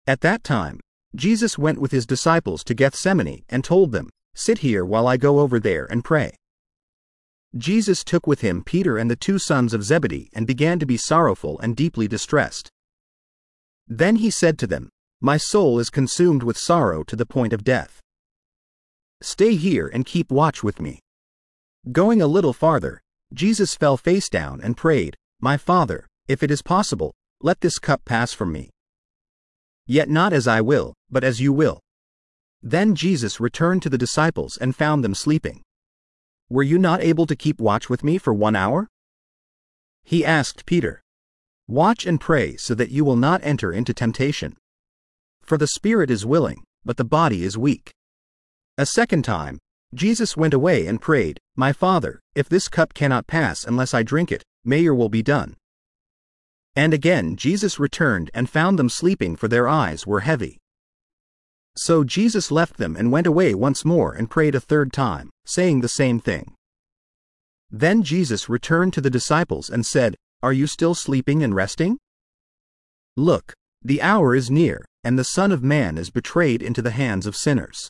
At that time, Jesus went with his disciples to Gethsemane and told them, "Sit here while I go over there and pray." Jesus took with him Peter and the 2 sons of Zebedee and began to be sorrowful and deeply distressed. Then he said to them, "My soul is consumed with sorrow to the point of death. Stay here and keep watch with me." Going a little farther, Jesus fell face down and prayed, "My Father, if it is possible, let this cup pass from me. Yet not as I will, but as you will." Then Jesus returned to the disciples and found them sleeping. "Were you not able to keep watch with me for 1 hour?" He asked Peter. "Watch and pray so that you will not enter into temptation. For the spirit is willing, but the body is weak." A second time, Jesus went away and prayed, "My Father, if this cup cannot pass unless I drink it, may your will be done." And again Jesus returned and found them sleeping, for their eyes were heavy. So Jesus left them and went away once more and prayed a third time, saying the same thing. Then Jesus returned to the disciples and said, "Are you still sleeping and resting? Look, the hour is near, and the Son of Man is betrayed into the hands of sinners.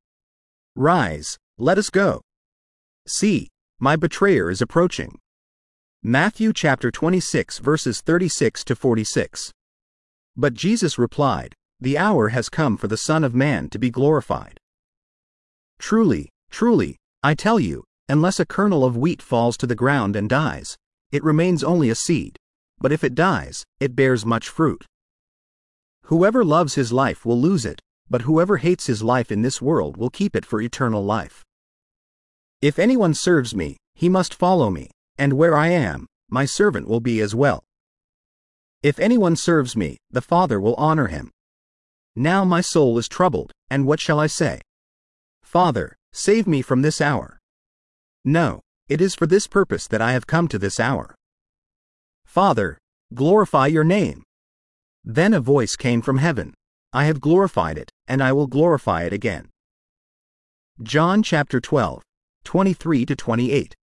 Rise, let us go. See, my betrayer is approaching." Matthew chapter 26 verses 36 to 46. But Jesus replied, "The hour has come for the Son of Man to be glorified. Truly, truly, I tell you, unless a kernel of wheat falls to the ground and dies, it remains only a seed, but if it dies, it bears much fruit. Whoever loves his life will lose it, but whoever hates his life in this world will keep it for eternal life. If anyone serves me, he must follow me, and where I am, my servant will be as well. If anyone serves me, the Father will honor him. Now my soul is troubled, and what shall I say? Father, save me from this hour. No, it is for this purpose that I have come to this hour. Father, glorify your name." Then a voice came from heaven, "I have glorified it, and I will glorify it again." John chapter 12, 23 to 28.